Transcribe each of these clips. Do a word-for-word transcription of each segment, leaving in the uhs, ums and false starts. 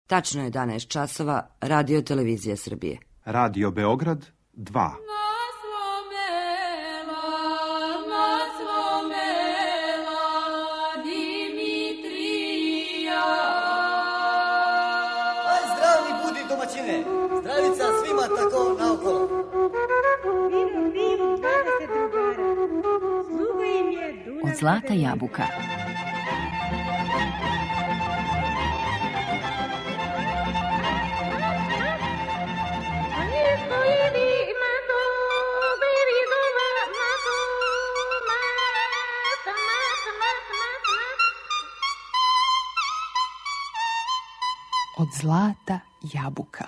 Tačno je jedanaest časova, Radio Televizija Srbije. Radio Beograd dva. Zdravni budi domaćine, zdravica svima tako naokolo. Od Zlata jabuka. Od Zlata jabuka.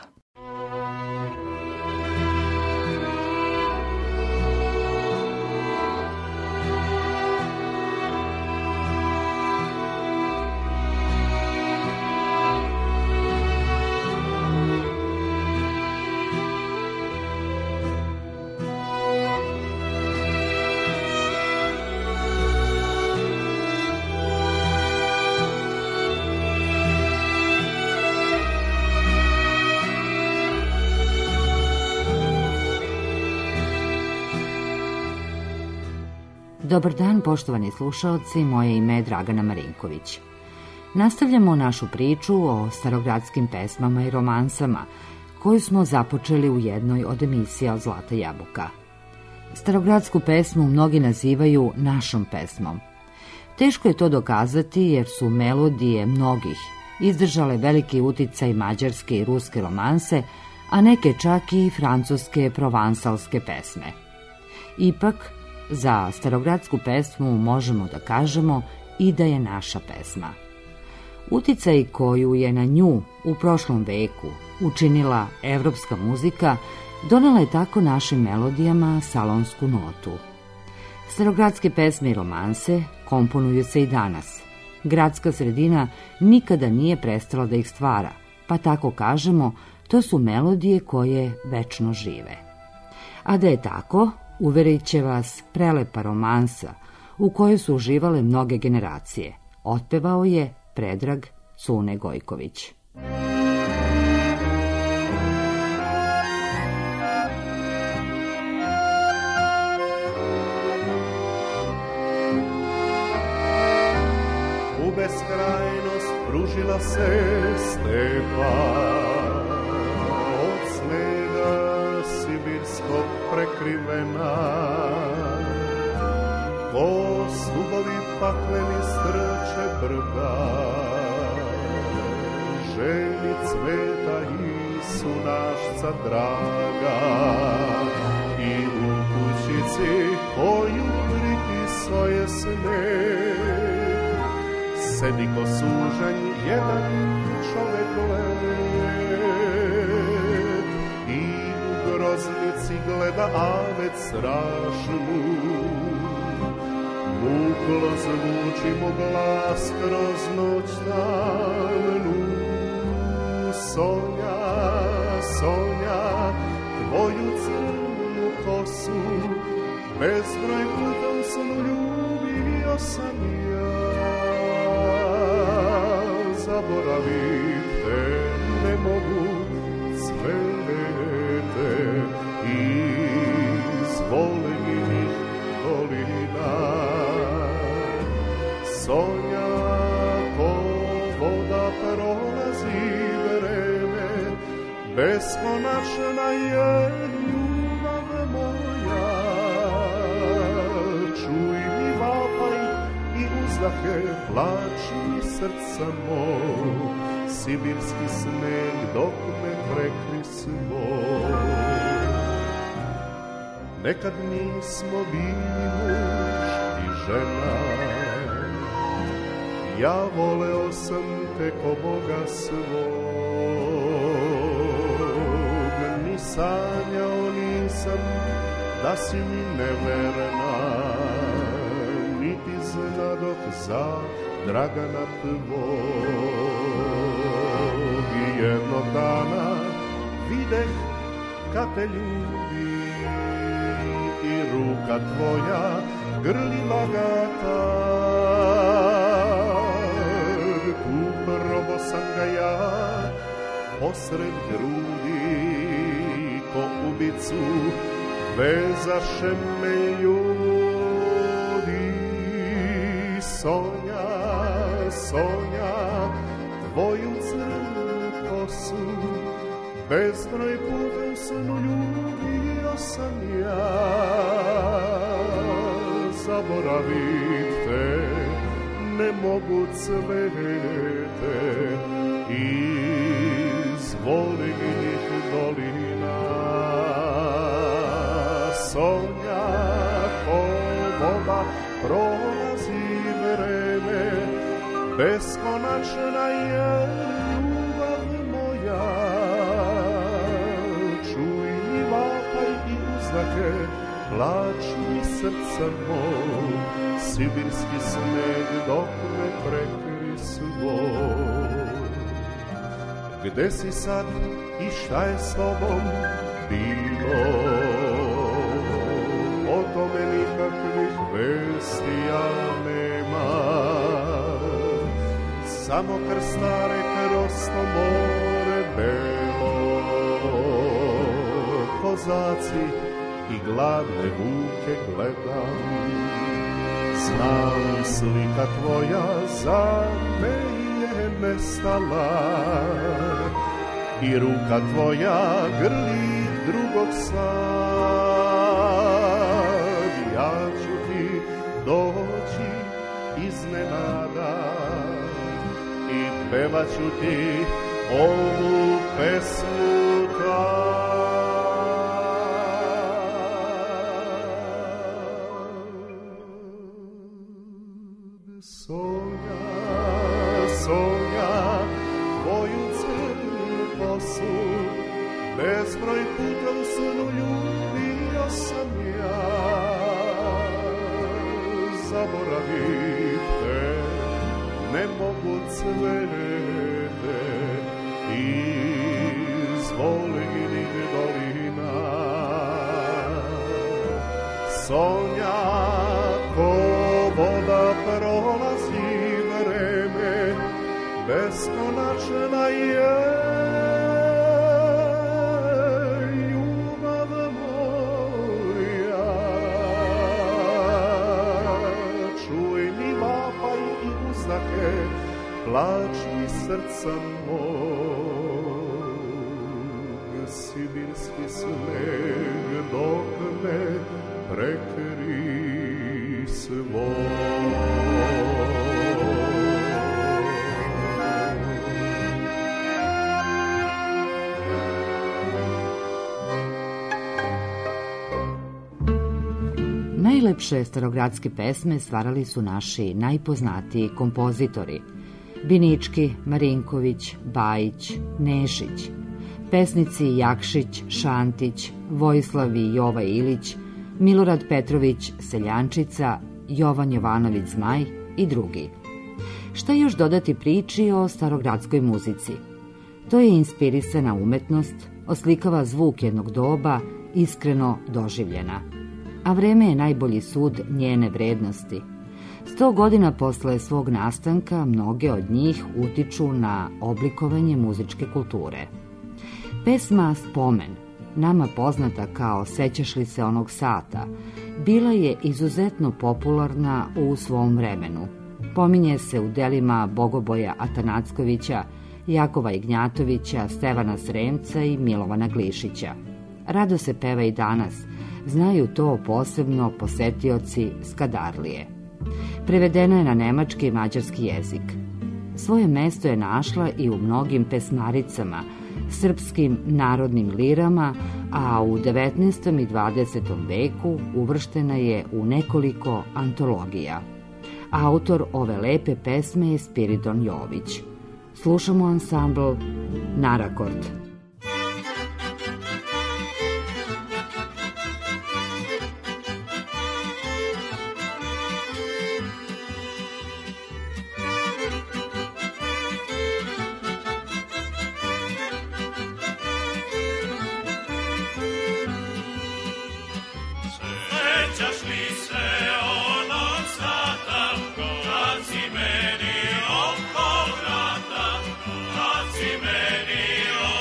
Dobar dan, poštovani slušaoci, moje ime je Dragana Marinković. Nastavljamo našu priču o starogradskim pesmama i romansama, koju smo započeli u jednoj od emisija od Zlata jabuka. Starogradsku pesmu mnogi nazivaju našom pesmom. Teško je to dokazati jer su melodije mnogih izdržale veliki uticaj mađarske i ruske romanse, a neke čak i francuske provansalske pesme. Ipak, za starogradsku pesmu možemo da kažemo i da je naša pesma. Uticaj koju je na nju u prošlom veku učinila evropska muzika donela je tako našim melodijama salonsku notu. Starogradske pesme i romanse komponuju se i danas. Gradska sredina nikada nije prestala da ih stvara, pa tako kažemo, to su melodije koje večno žive. A da je tako, uverit će vas prelepa romansa u kojoj su uživale mnoge generacije. Otpevao je Predrag Cune Gojković. U beskrajnost pružila se stepa, od snega sibirskog prekrivena, ko stubovi pakleni strče brda, ženi cveta i sunašca draga, i u kućici koju pritisao je sneg, sedi ko sužanj jedan čovek led, i u groznici gleda avet strašnu, muklo zvuči mu glas kroz noć tamnu. Sonja, Sonja, tvoju crnu kosu bezbroj puta u snu ljubio sam ja. Zaboravit te ne mogu, cvete iz volenih dolina. Sonja, ko voda prolazi vreme, beskonačna je ljubav moja. Čuj mi vapaj i uzdahe, plači srca mog, sibirski sneg dok me prekri svoj. Nekad nismo bili muž i žena, ja voleo sam te ko Boga svog, ni sanjao nisam da si mi neverna, niti znadoh za Dragana tvog. I jednog dana videh kad te ljubi i ruka tvoja grlila ga tad. Tu probo sam ga ja posred grudi, ko ubicu vezaše me ljudi. Sonja, Sonja, tvoju crnu kosu, bezbroj puta u snu ljubio sam ja. Zaboravit te ne mogu, cvete iz voligih dolina. Sonja, ko voda prolazi vreme, beskonačna je ljubav moja. Čuj mi vapaj i uzdake, plač mi srca moj, sibirski sneg dok me prekri svoj. Gde si sad i šta je s tobom bilo? O tome nikakvih vesti ja nemam. Samo krstare kroz to more belo, kozaci i gladne vuke gledam. Znam, slika tvoja za me je nestala i ruka tvoja grli drugog sad. Ja ću ti doći iznenada i pevat ću ti ovu pesmu tad. Sonja, Sonja, tvoju crnu kosu, bezbroj puta u snu ljubio sam ja. Zaboravit te ne mogu, cvete iz voligih dolina. Sonja, ko voda prolazi vreme, beskonačna je ljubav moja. Čuj mi vapaj i uzdahe, plač mi srca mog, sibirski sneg dok me prekri svoj. Najlepše starogradske pesme stvarali su naši najpoznatiji kompozitori: Binički, Marinković, Bajić, Nešić, pesnici Jakšić, Šantić, Vojislav i Jova Ilić, Milorad Petrović, Seljančica, Jovan Jovanović Zmaj i drugi. Šta još dodati priči o starogradskoj muzici? To je inspirisana umetnost, oslikava zvuk jednog doba, iskreno doživljena. A vreme je najbolji sud njene vrednosti. Sto godina posle svog nastanka mnoge od njih utiču na oblikovanje muzičke kulture. Pesma Spomen, nama poznata kao Sećaš li se onog sata, bila je izuzetno popularna u svom vremenu. Pominje se u delima Bogoboja Atanackovića, Jakova Ignjatovića, Stevana Sremca i Milovana Glišića. Rado se peva i danas, znaju to posebno posetioci Skadarlije. Prevedena je na nemački i mađarski jezik. Svoje mesto je našla i u mnogim pesmaricama, srpskim narodnim lirama, a u devetnaestom i dvadesetom veku uvrštena je u nekoliko antologija. Autor ove lepe pesme je Spiridon Jović. Slušamo ansambl Narakord. Kad si meni oko vrata, kad si meni oko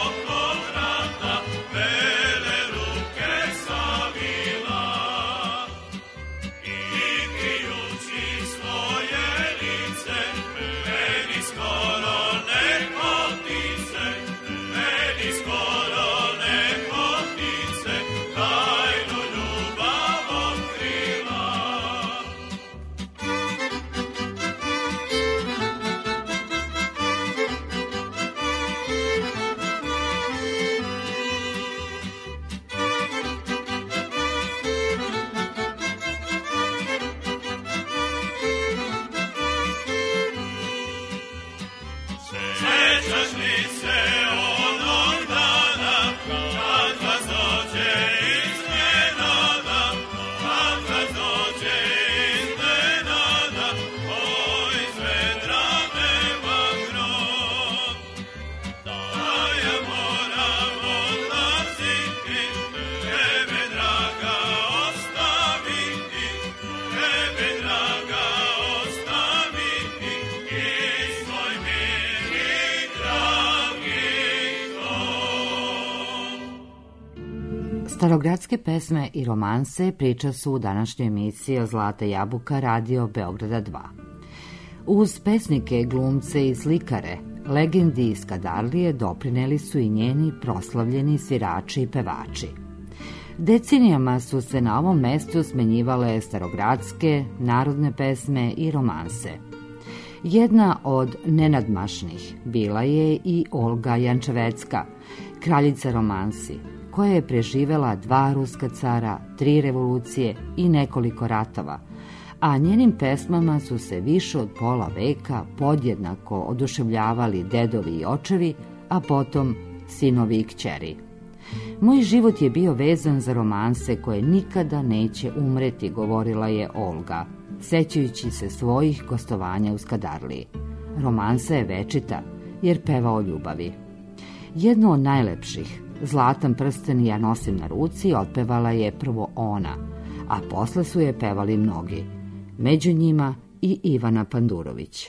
Starogradske pesme i romanse priča su u današnjoj emisiji o Zlata jabuka Radio Beograda dva. Uz pesnike, glumce i slikare, legendi iz Skadarlije doprineli su i njeni proslavljeni svirači i pevači. Decenijama su se na ovom mestu smenjivale starogradske, narodne pesme i romanse. Jedna od nenadmašnih bila je i Olga Jančevecka, kraljica romansi, koja je preživela dva ruska cara, tri revolucije i nekoliko ratova, a njenim pesmama su se više od pola veka podjednako oduševljavali dedovi i očevi, a potom sinovi i kćeri. Moj život je bio vezan za romanse koje nikada neće umreti, govorila je Olga, sećajući se svojih gostovanja u Skadarliji. Romansa je večita, jer peva o ljubavi. Jedno od najlepših, Zlatan prsten ja nosim na ruci, otpevala je prvo ona, a posle su je pevali mnogi, među njima i Ivana Pandurović.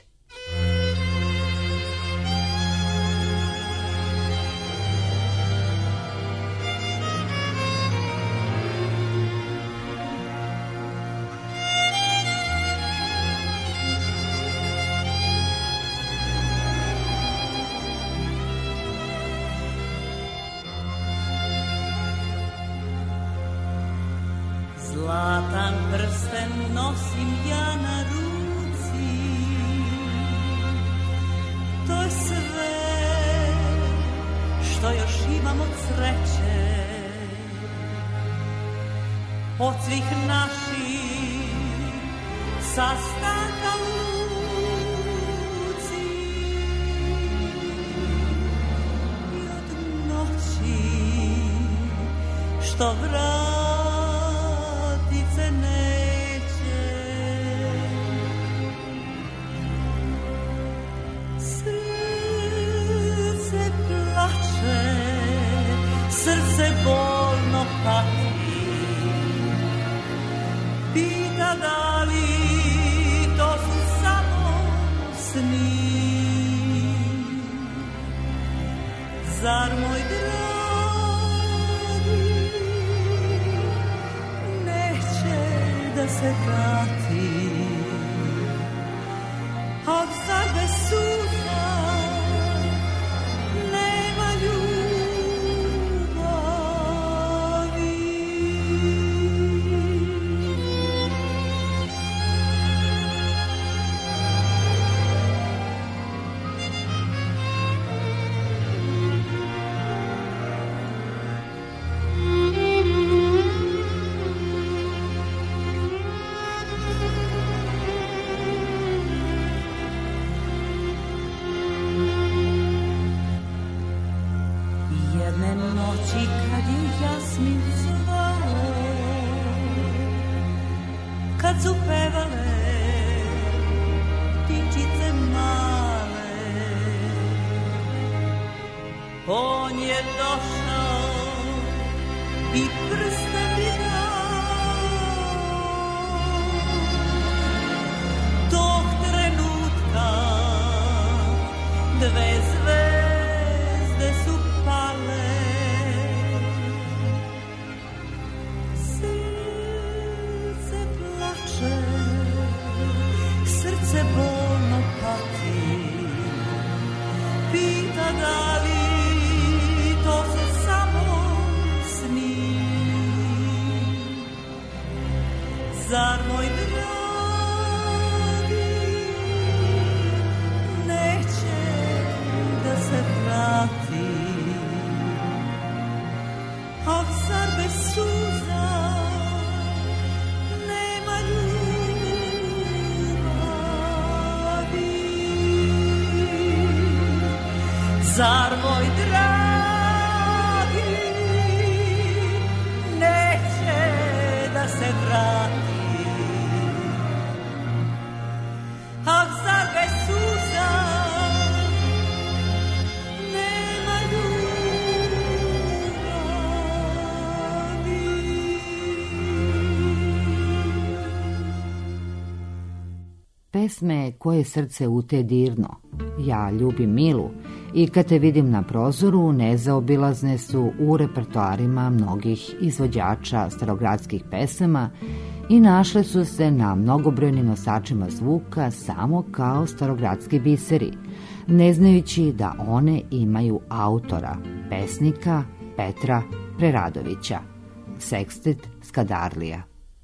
Zlatan prsten nosim ja na ruci, to je sve što još imam od sreće, od svih naših sastanka luci i od noći što vrati se neće. Srce plače, srce bolno pati, pita da li to su samo sni. Zar moj dragi da se vrati, od zar bez suza nema ljubavi. Kad su pevale ptičice male, on je došao i prsten mi dao. Tog trenutka dve zvezde su pale. Srce bolno pati, pita da li to su samo sni. Zar moj dragi neće da se vrati, a zar bez suza nema ljubavi. Zar moj dragi neće da se vrati, a zar bez suza nema ljubavi. pesme koje srce ute dirno. Ja ljubim Milu i kad te vidim na prozoru nezaobilazne su u repertoarima mnogih izvođača starogradskih pesama i našle su se na mnogobrojnim nosačima zvuka samo kao starogradski biseri, ne znajući da one imaju autora, pesnika Petra Preradovića. Sekstet Skadarlija.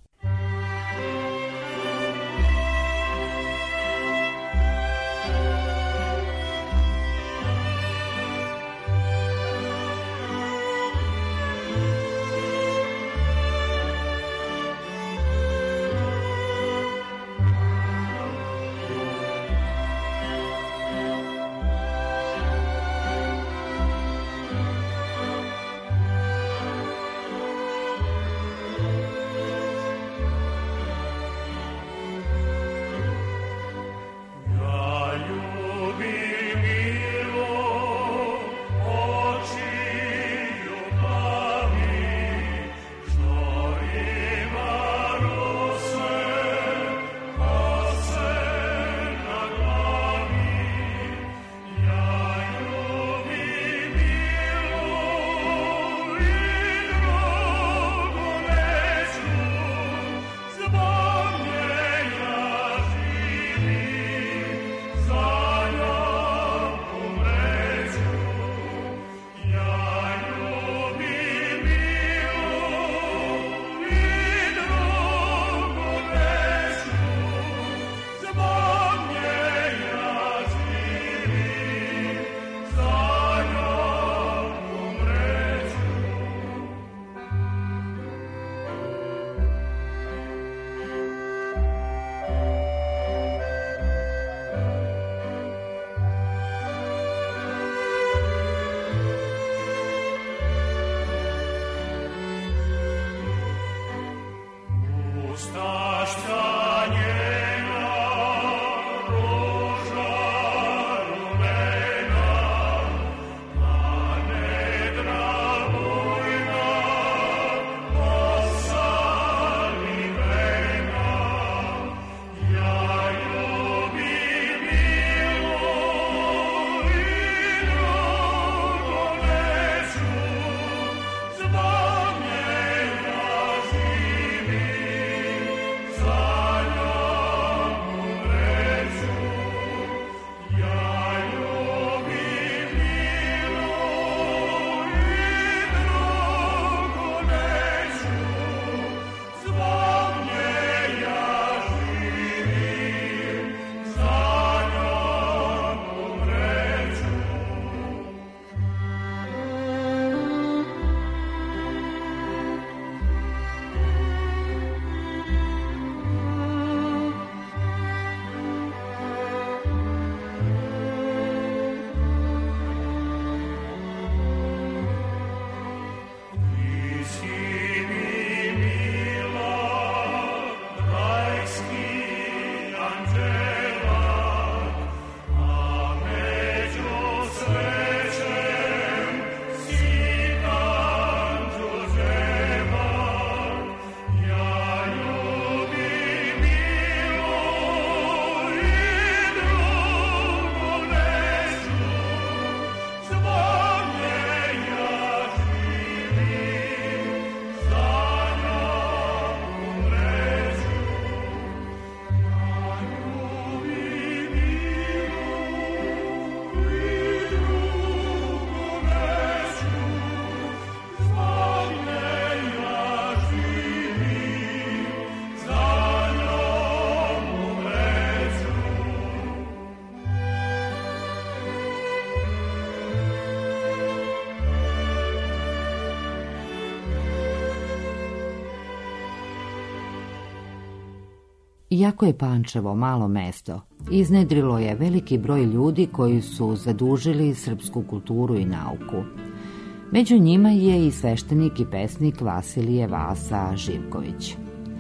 Iako je Pančevo malo mesto, iznedrilo je veliki broj ljudi koji su zadužili srpsku kulturu i nauku. Među njima je i sveštenik i pesnik Vasilije Vasa Živković.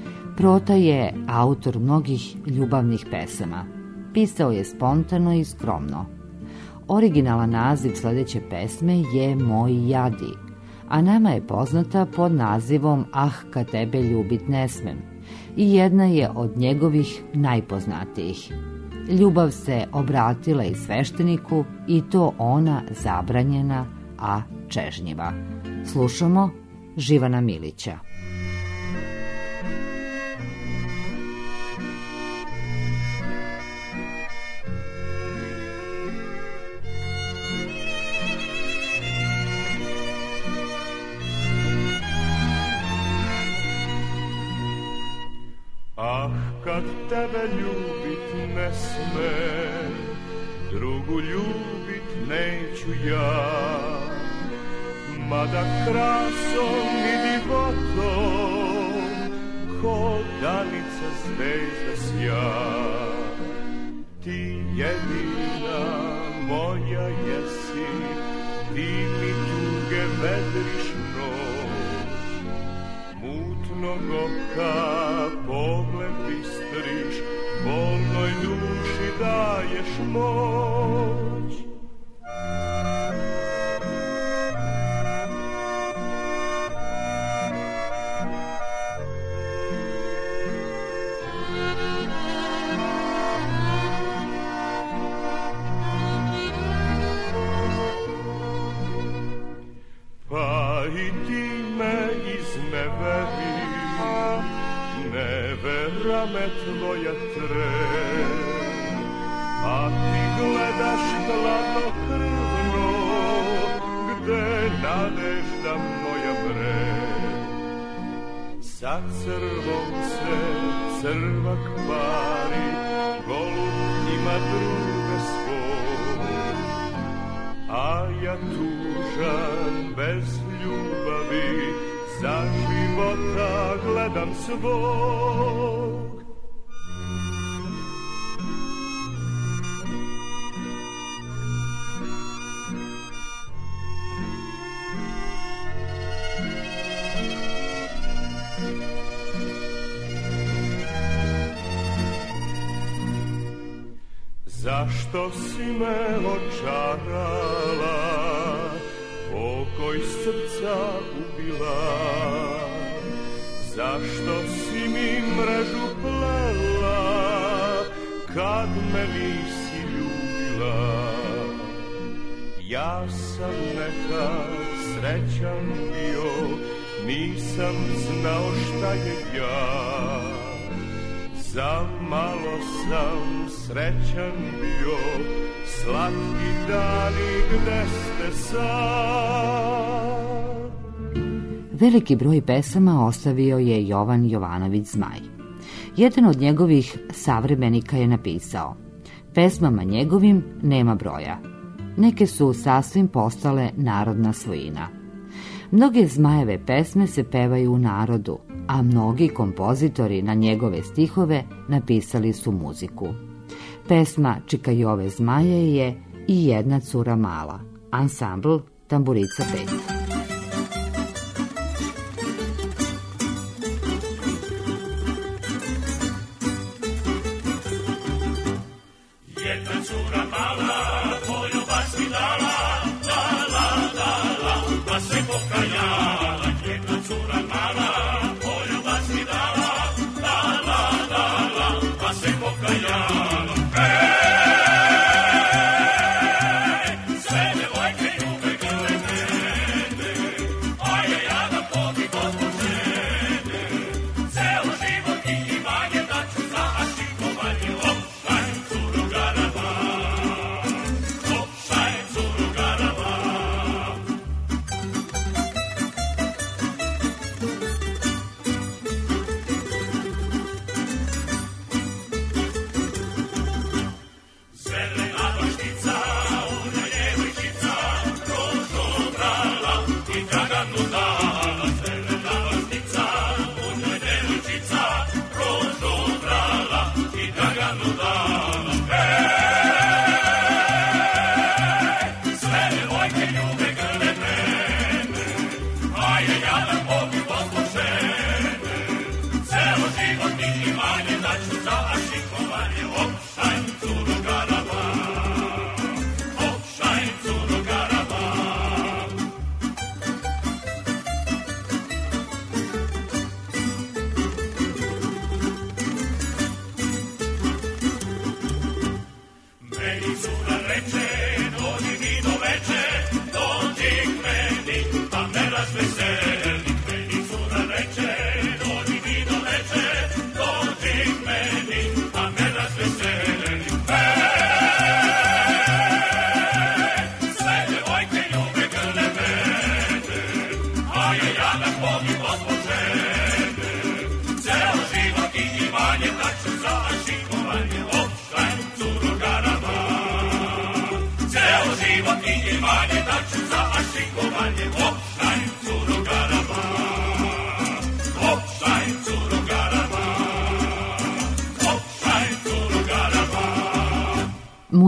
Prota je autor mnogih ljubavnih pesama. Pisao je spontano i skromno. Originalan naziv sledeće pesme je Moj jadi, a nama je poznata pod nazivom Ah, kad tebe ljubit ne smem i jedna je od njegovih najpoznatijih. Ljubav se obratila i svešteniku i to ona zabranjena, a čežnjiva. Slušamo Živana Milića. Ah, kad tebe ljubit ne smem, drugu ljubit neću ja, mada krasom i divotom ko danica zvezda sja. Ti jedina moja jesi, ti mi tuge vedriš noć, mutnog oka pogled bistriš, bolnoj duši daješ moć. Pa i ti me izneveri, nevera me tvoja tre, a ti gledaš hladnokrvno, gde nadežda moja bre. Sa crvom se crva kvari, golub ima druga svoj, a ja tužan bez ljubavi za života gledam svog. Zašto si me očarala, pokoj srca ubila? Zašto si mi mrežu plela, kad me nisi ljubila? Ja sam nekad srećan bio, nisam znao šta je ja. Za malo sam srećan bio, slatki dani gde ste sad? Veliki broj pesama ostavio je Jovan Jovanović Zmaj. Jedan od njegovih savremenika je napisao: pesmama njegovim nema broja. Neke su sasvim postale narodna svojina. Mnoge Zmajeve pesme se pevaju u narodu, a mnogi kompozitori na njegove stihove napisali su muziku. Pesma Čika Jove Zmaje je I jedna cura mala, ansambl Tamburica pet. Jedna cura mala, tvoju vas mi dala, la la la la, pa se pokajala. Jedna cura mala, tvoju vas mi dala, la la la la, pa se pokajala. Sve devojke ljube grle mene, a ja jada pobi gospod žene. Ceo život i imanje daću za ašikovanje. Opšaj curo garava, opšaj curo garava. Zelena baštica, u njoj devojčica, rožu brala i draganu dala. Zelena baštica, u njoj devojčica, rožu brala i draganu dala. Ej, sve devojke ljube grle mene, a ja jadan pobi gospod žene. Ceo život i imanje daću za ašikovanje. Opšaj curo garava, opšaj curo garava.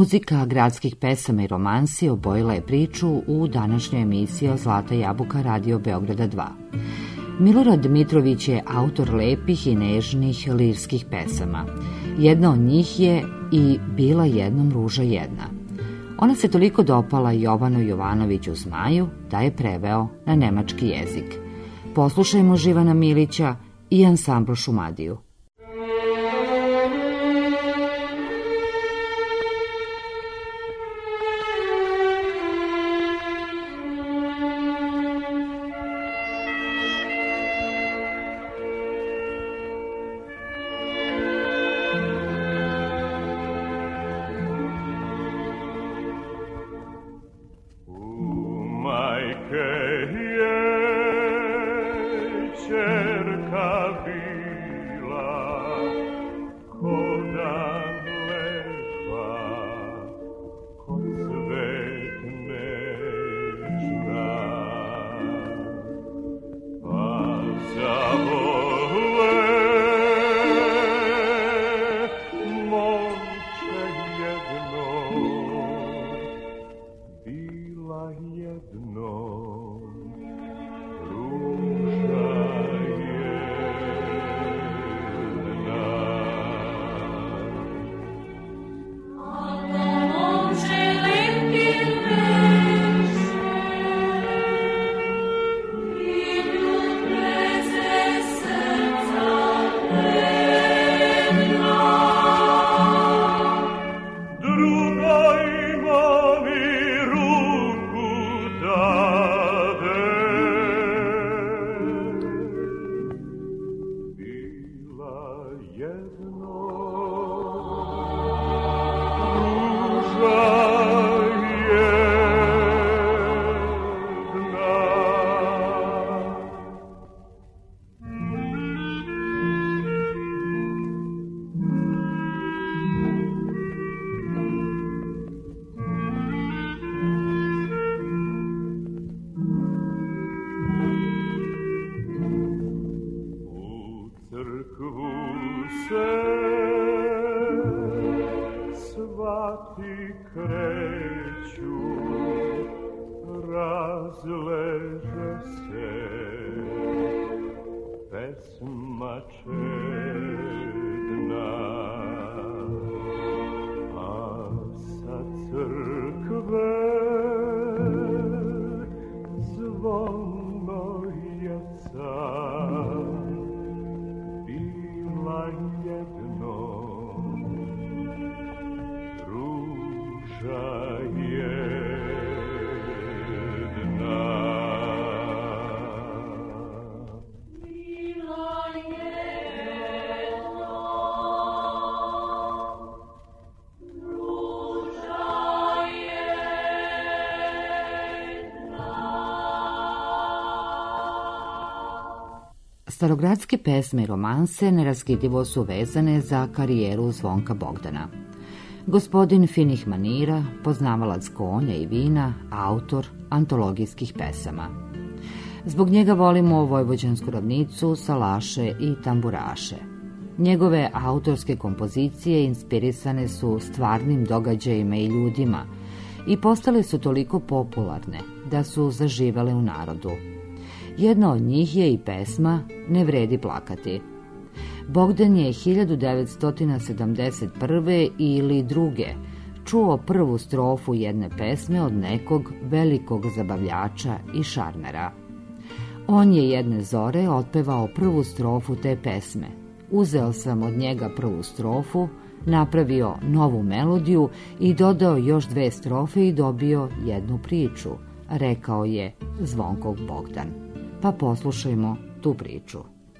Muzika gradskih pesama i romansi obojila je priču u današnjoj emisiji o Zlata jabuka Radio Beograda dva. Milorad Mitrović je autor lepih i nežnih lirskih pesama. Jedna od njih je i Bila jednom ruža jedna. Ona se toliko dopala Jovanu Jovanoviću Zmaju da je preveo na nemački jezik. Poslušajmo Živana Milića i ansambl Šumadiju. Starogradske pesme i romanse neraskidivo su vezane za karijeru Zvonka Bogdana. Gospodin finih manira, poznavalac konja i vina, autor antologijskih pesama. Zbog njega volimo Vojvođansku ravnicu, Salaše i Tamburaše. Njegove autorske kompozicije inspirisane su stvarnim događajima i ljudima i postale su toliko popularne da su zaživele u narodu. Jedna od njih je i pesma Ne vredi plakati. Bogdan je hiljadu devetsto sedamdeset prve ili druge čuo prvu strofu jedne pesme od nekog velikog zabavljača i šarmera. On je jedne zore otpevao prvu strofu te pesme. Uzeo sam od njega prvu strofu, napravio novu melodiju i dodao još dve strofe i dobio jednu priču, rekao je Zvonko Bogdan. Pa poslušajmo tu priču.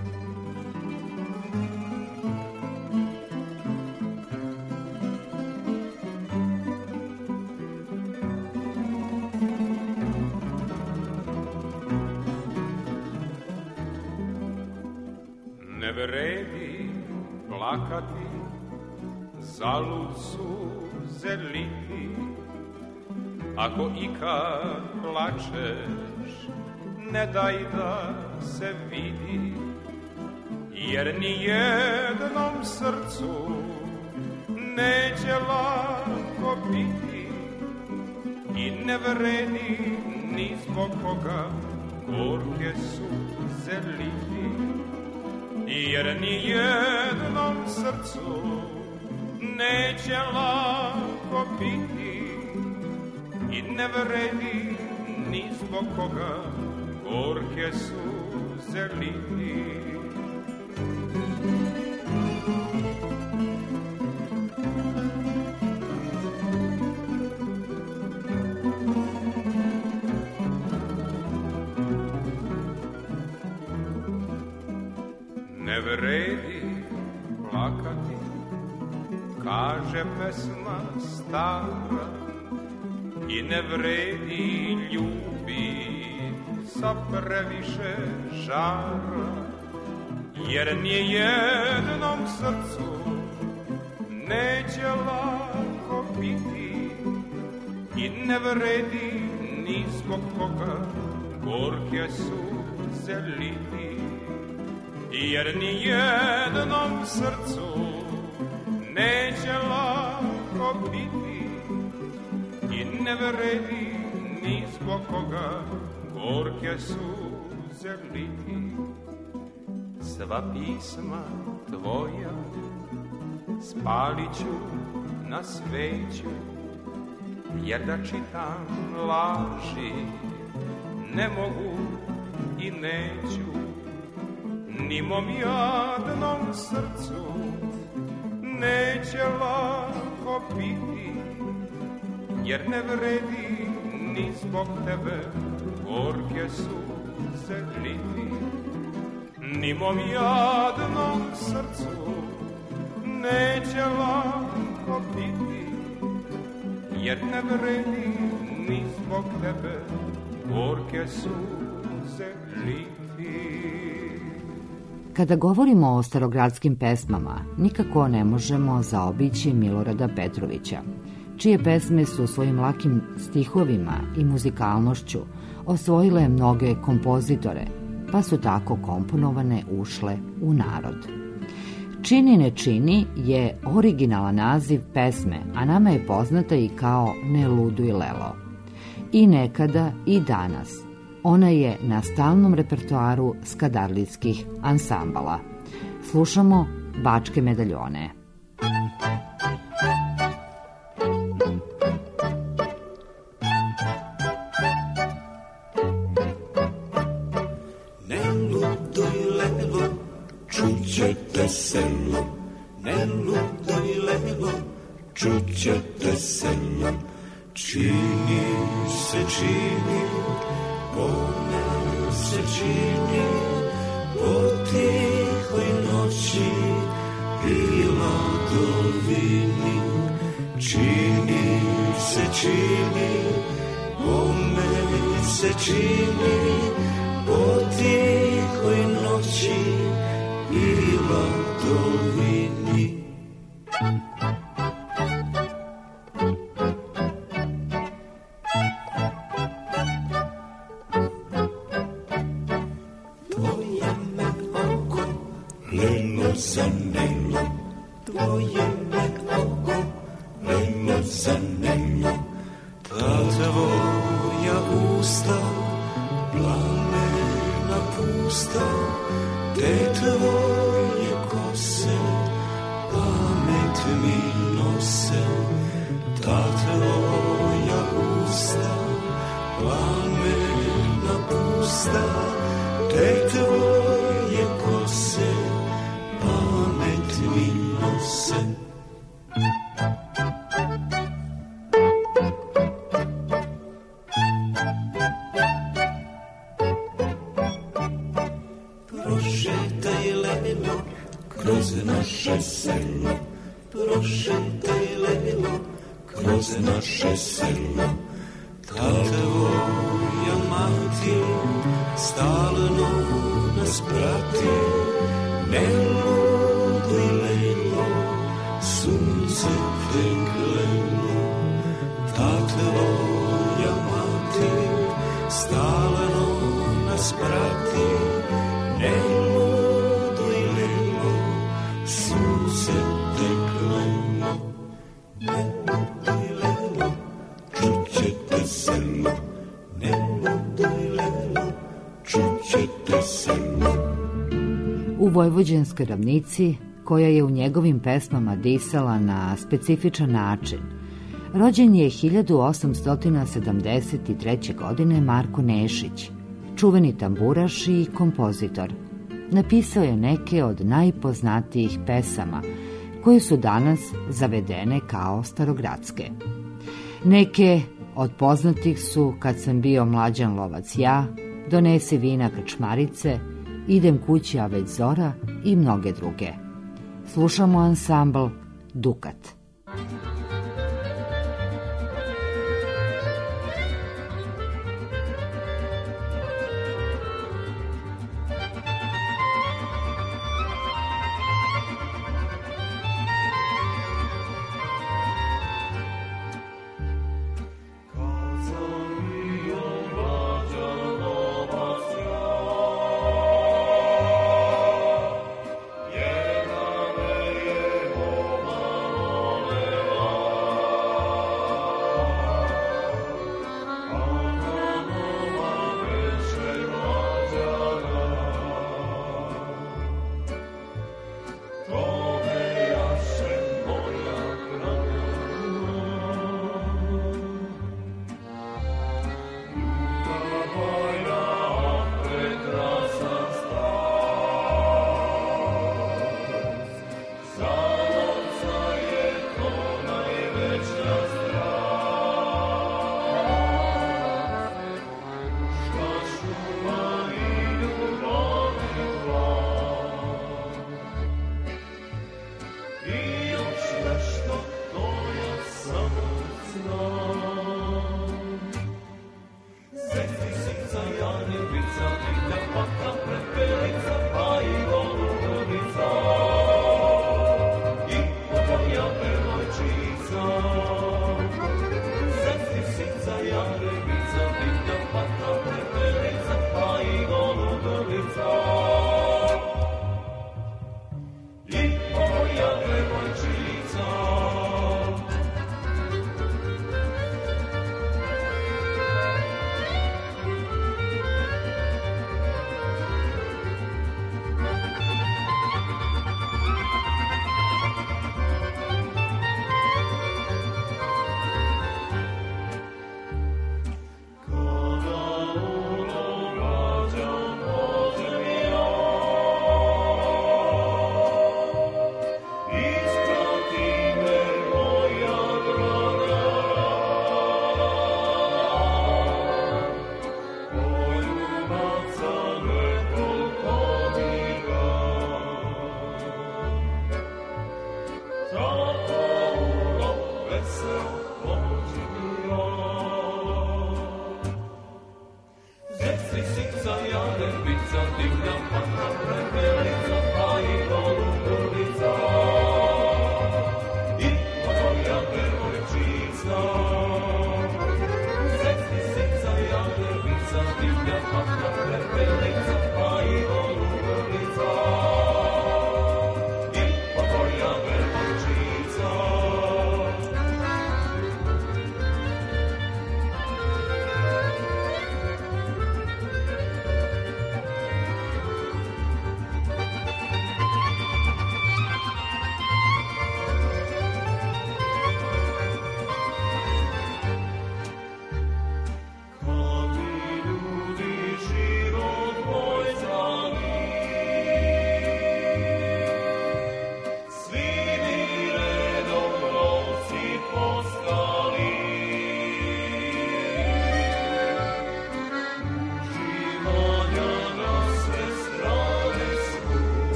Ne vredi plakati, zalud suze liti, ako ikad plačeš, ne daj da se vidi, jer ni jednom srcu neće lako lako biti i ne vredi ni zbog koga gorke suze liti, jer ni jednom srcu neće lako biti i ne vredi ni zbog koga gorke suze liti. Ne vredi plakati, kaže pesma stara, i ne vredi ljubit sa previše žara, jer nijednom srcu neće lako biti i ne vredi ni zbog koga gorke suze liti, jer nijednom srcu neće lako biti i ne vredi ni zbog koga gorke suze liti. Sva pisma tvoja spalit ću na sveću, jer da čitam laži ne mogu i neću. Ni mom jadnom srcu neće lako biti, jer ne vredi ni zbog tebe gorke suze liti. Ni mom jadnom srcu neće lako biti, jer ne vredi ni zbog tebe gorke suze liti. Kada govorimo o starogradskim pesmama, nikako ne možemo zaobići Milorada Petrovića, čije pesme su svojim lakim stihovima i muzikalnošću osvojile mnoge kompozitore, pa su tako komponovane ušle u narod. Čini ne čini je originalan naziv pesme, a nama je poznata i kao Ne luduj lelo. I nekada i danas ona je na stalnom repertoaru skadarlijskih ansambala. Slušamo Bačke medaljone. Ne luduj lelo, čućete selo, ne luduj lelo, čućete selo, čini se čini, Bome se čini po tihoj noći i ladovini. Čini se čini, bome se čini po tihoj noći i ladovini. Zanelo, tvoje me oko, lelo zanelo, ta tvoja usta, plamena pusta, te tvoje kose, pamet mi nose, ta tvoja usta, plamena pusta, te tvoje kose, pamet mi nose. Prošetaj lelo kroz naše selo, prošetaj lelo kroz naše selo, ta tvoja mati stalno nas prati. Ne luduj lelo, sunce te glelo, ta tvoja mati stalno nas prati. Ne luduj lelo, sunce te glelo, ne luduj čućete selo. U Vojvođanskoj ravnici, koja je u njegovim pesmama disala na specifičan način, rođen je hiljadu osamsto sedamdeset treće. godine Marko Nešić, čuveni tamburaš i kompozitor. Napisao je neke od najpoznatijih pesama, koje su danas zavedene kao starogradske. Neke od poznatih su Kad sam bio mlađan lovac ja, Donesi vina krčmarice, Idem kući, a već zora i mnoge druge. Slušamo ansambl Dukat.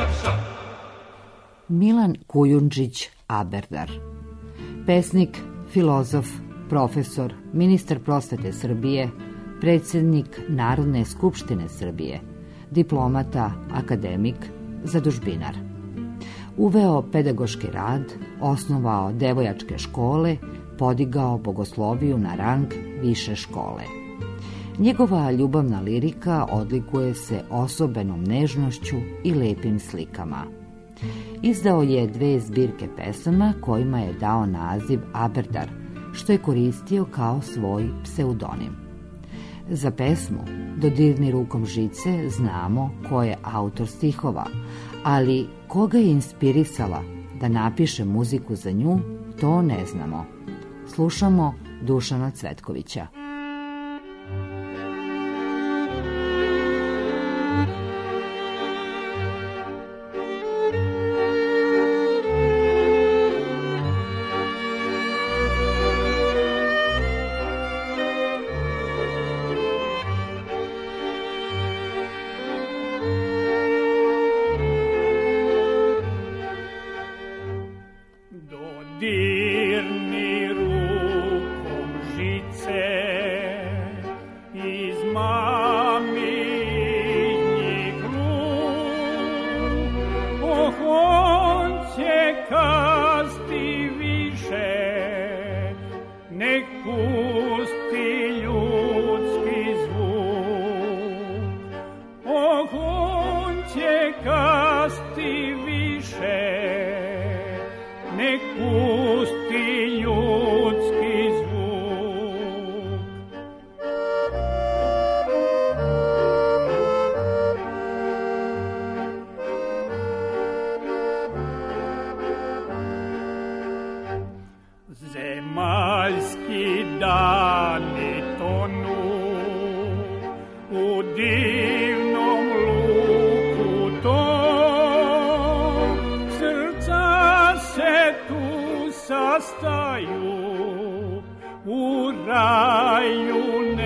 Milan Kujundžić Aberdar, pesnik, filozof, profesor, ministar prosvete Srbije, predsjednik Narodne skupštine Srbije, diplomata, akademik, zadužbinar. Uveo pedagoški rad, osnovao devojačke škole, podigao bogosloviju na rang više škole. Njegova ljubavna lirika odlikuje se osobenom nežnošću i lepim slikama. Izdao je dve zbirke pesama kojima je dao naziv Aberdar, što je koristio kao svoj pseudonim. Za pesmu Dodirni rukom žice znamo ko je autor stihova, ali koga je inspirisala da napiše muziku za nju, to ne znamo. Slušamo Dušana Cvetkovića. Dodirni rukom žice iz maminih ruk, oh, on će kasti više, nek pusti ljudski zvuk, oh, on će kasti više, nek pusti ljudski zvuk. Zemaljski dani tonu u divnom luku tom, srca se tu sastaju u raju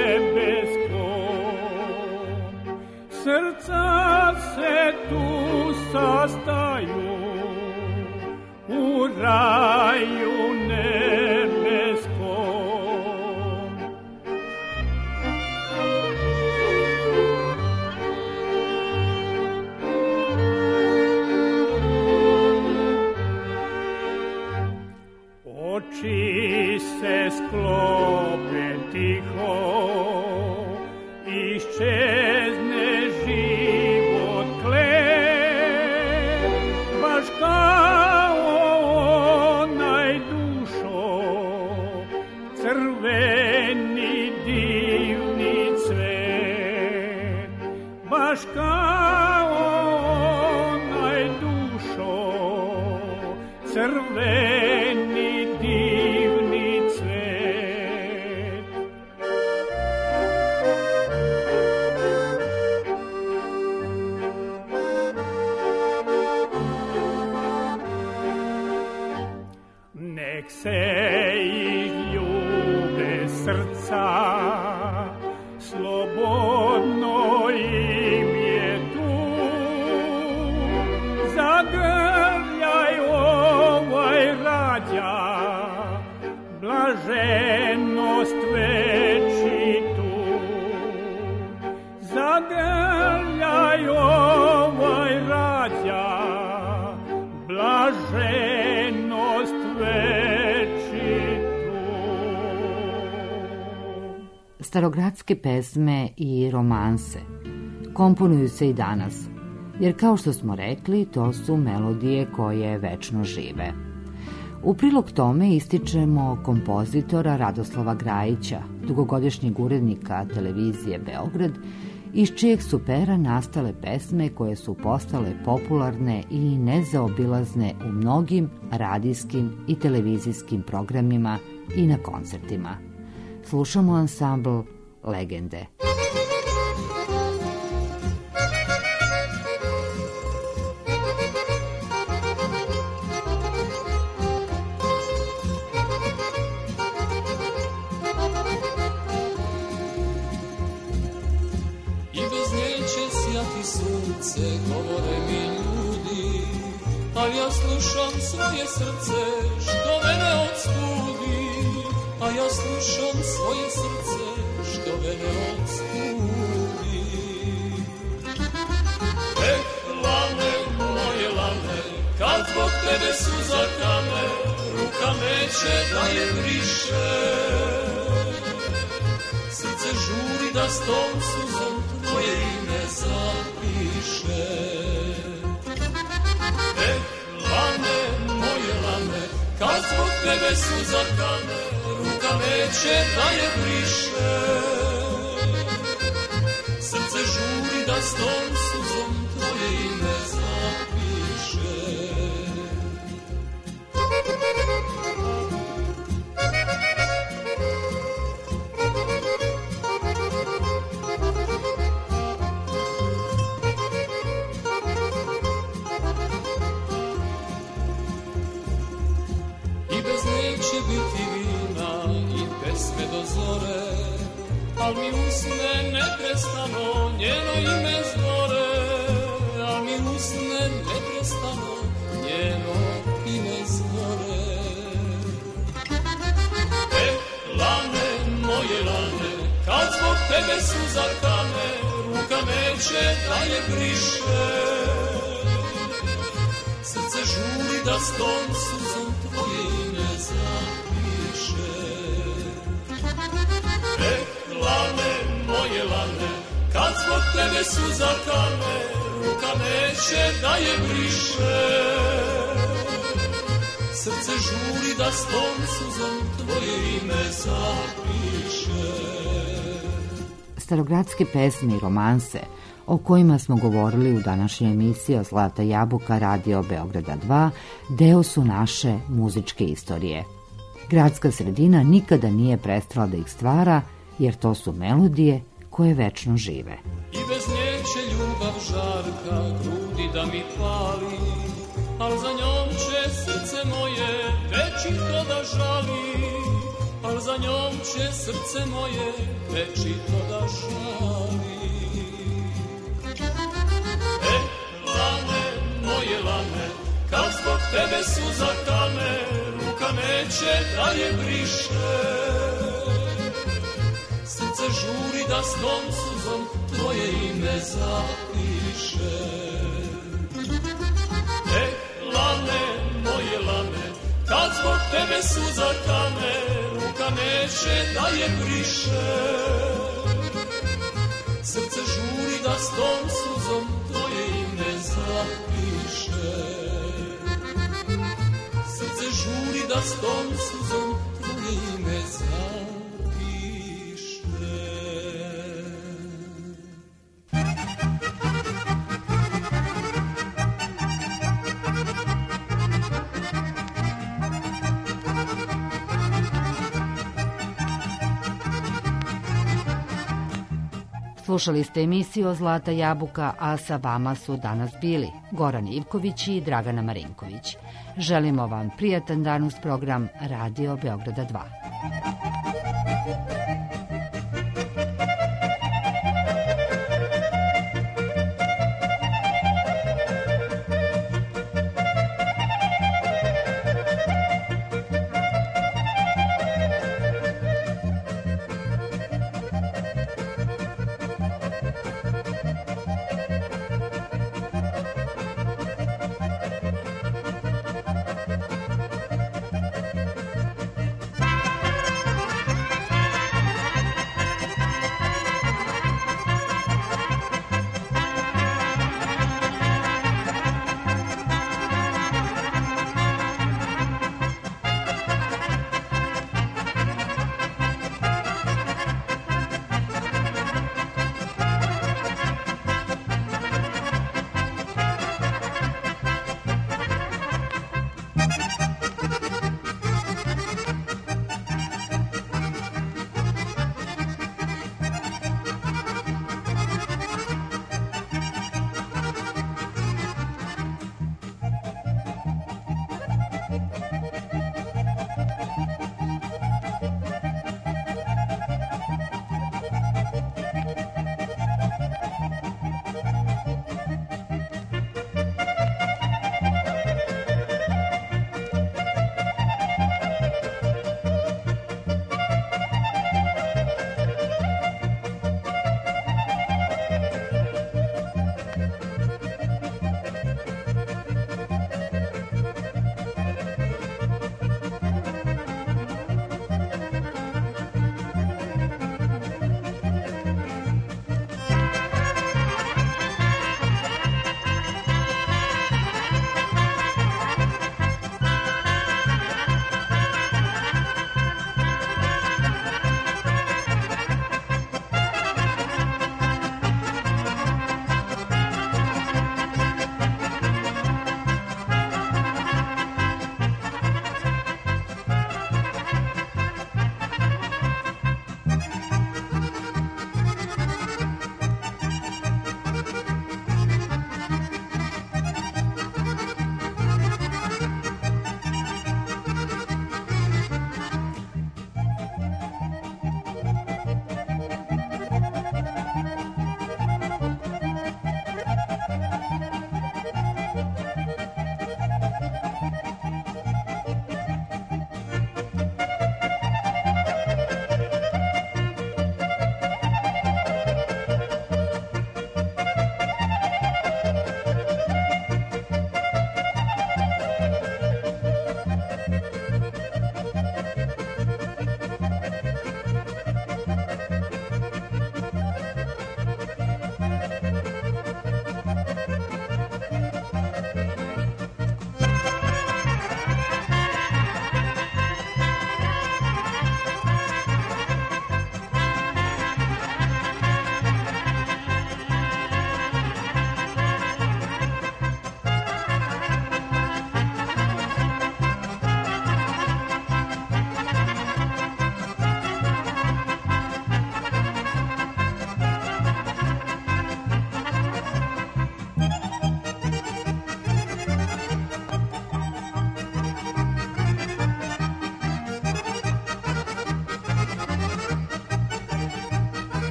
nebeskom. Srca se tu sastaju u raju nebeskom. Oči se sklope tiho, iščezne život klep, baš kao onaj dušo, crveni divni cvet, baš kao onaj dušo, crveni divni cvet. Nek se ih ljube srca, slobodno im je tu, zagrljaj ovaj rađa, blaženost večitu. Zagrljaj ovaj rađa, blaženost večitu. Starogradske pesme i romanse komponuju se i danas, jer kao što smo rekli, to su melodije koje večno žive. U prilog tome ističemo kompozitora Radoslava Grajića, dugogodišnjeg urednika televizije Beograd, iz čijeg su pera nastale pesme koje su postale popularne i nezaobilazne u mnogim radijskim i televizijskim programima i na koncertima. Slušamo ansambl Legende. Sunce, govore mi ljudi, ali ja slušam svoje srce što mene odstudi. slušam svoje srce što me ne odstudi. Eh, lane, moje lane, kad zbog tebe suza kane, ruka neće da je briše. Srce žuri da s tom suzom tvoje ime zapiše. Eh, lane, moje lane, kad zbog tebe suza kane, ruka neće da je briše. Srce žuri da s tom suzom tvoje ime zapiše. I bez neće biti vina i pesme do zore, al mi usne neprestano njeno ime zbore, al mi usne neprestano njeno ime zbore. E, lane, moje lane, kad zbog tebe suza kane, ruka neće da je briše. Srce žuri da s tom suzom tvoje ime zapiše. E, lane, moje lane, kad zbog tebe suza kane, ruka neće da je briše. Srce žuri da s tom suzom tvoje ime zapiše. Starogradske pesme i romanse o kojima smo govorili u današnjoj emisiji Zlata jabuka Radio Beograda dva deo su naše muzičke istorije. Gradska sredina nikada nije prestala da ih stvara, jer to su melodije koje večno žive. I bez nje će ljubav žarka grudi da mi pali, al za njom će srce moje večito da žali, al za njom će srce moje večito da žali. E, lane, moje lane, kad zbog tebe suza kane, ruka neće da je briše. Srce žuri da s tom suzom tvoje ime zapiše. E, lane, moje lane, kad zbog tebe suza kane, ruka neće da je briše. Srce žuri da s tom suzom tvoje ime zapiše. Srce žuri da s tom suzom tvoje ime zapiše. Slušali ste emisiju Zlata jabuka, a sa vama su danas bili Goran Ivković i Dragana Marinković. Želimo vam prijatan dan uz program Radio Beograda dva.